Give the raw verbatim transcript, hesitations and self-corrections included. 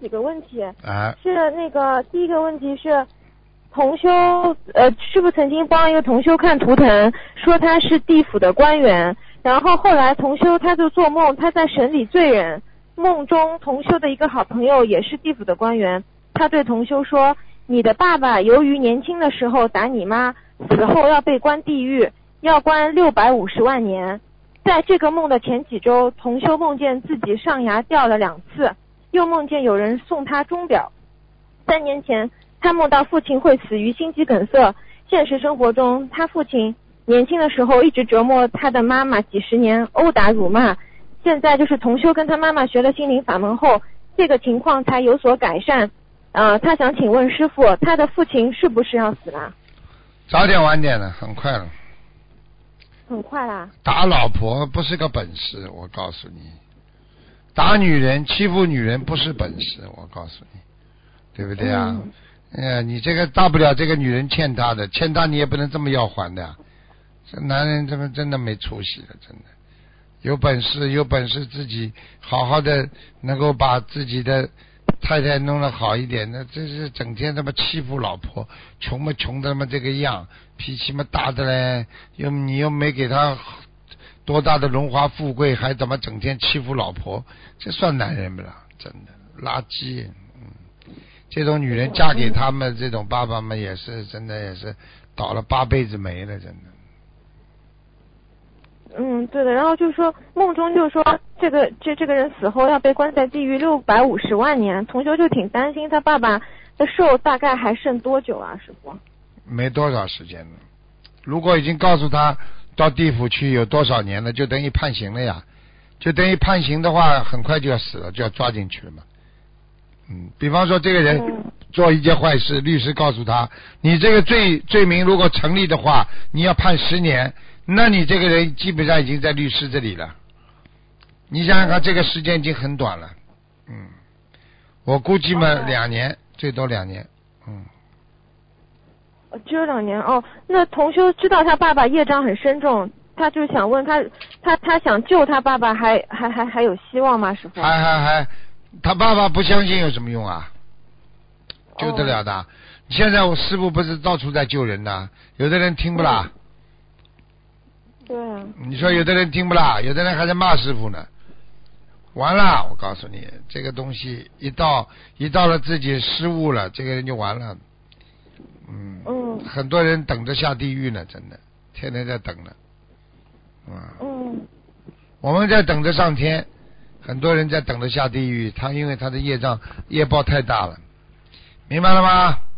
几个问题。 啊。 是那个第一个问题是，同修呃师傅曾经帮一个同修看图腾，说他是地府的官员，然后后来同修他就做梦，他在审理罪人，梦中同修的一个好朋友也是地府的官员，他对同修说，你的爸爸由于年轻的时候打你妈，死后要被关地狱，要关六百五十万年。在这个梦的前几周，同修梦见自己上牙掉了两次，又梦见有人送他钟表。三年前他梦到父亲会死于心肌梗塞，现实生活中他父亲年轻的时候一直折磨他的妈妈几十年，殴打辱骂，现在就是同修跟他妈妈学了心灵法门后，这个情况才有所改善。呃，他想请问师父，他的父亲是不是要死了？ 早点晚点了，很快了。 很快啦。 打老婆不是个本事，我告诉你，打女人欺负女人不是本事，我告诉你，对不对啊？嗯、呃，你这个大不了这个女人欠他的，欠他你也不能这么要还的。这男人这么真的没出息了，真的。有本事有本事自己好好的能够把自己的太太弄得好一点，那这是整天他妈欺负老婆，穷嘛穷的嘛这个样，脾气嘛大的嘞，又你又没给他多大的荣华富贵，还怎么整天欺负老婆？这算男人不啦？真的垃圾。嗯，这种女人嫁给他们这种爸爸们也是真的也是倒了八辈子霉了，真的。 嗯，对的。然后就是说梦中就是说这个这这个人死后要被关在地狱六百五十万年，同修就挺担心他爸爸的寿大概还剩多久啊，师傅？ 没多少时间了。如果已经告诉他到地府去有多少年了，就等于判刑了呀。就等于判刑的话，很快就要死了，就要抓进去了嘛。嗯，比方说这个人做一件坏事，律师告诉他，你这个罪罪名如果成立的话，你要判十年。那你这个人基本上已经在律师这里了，你想想看，这个时间已经很短了。嗯，我估计嘛，两年，最多两年。嗯， 只有两年哦。那同修知道他爸爸业障很深重，他就想问他，他他想救他爸爸还，还还还还有希望吗？师傅？ 还还还，他爸爸不相信有什么用啊？救得了的。哦、现在我师父不是到处在救人的，有的人听不啦。嗯， 对啊， 你说有的人听不啦，有的人还在骂师傅呢。完了，我告诉你，这个东西一到一到了自己失误了，这个人就完了。嗯，嗯很多人等着下地狱呢，真的，天天在等呢。嗯，嗯我们在等着上天，很多人在等着下地狱，他因为他的业障业报太大了，明白了吗？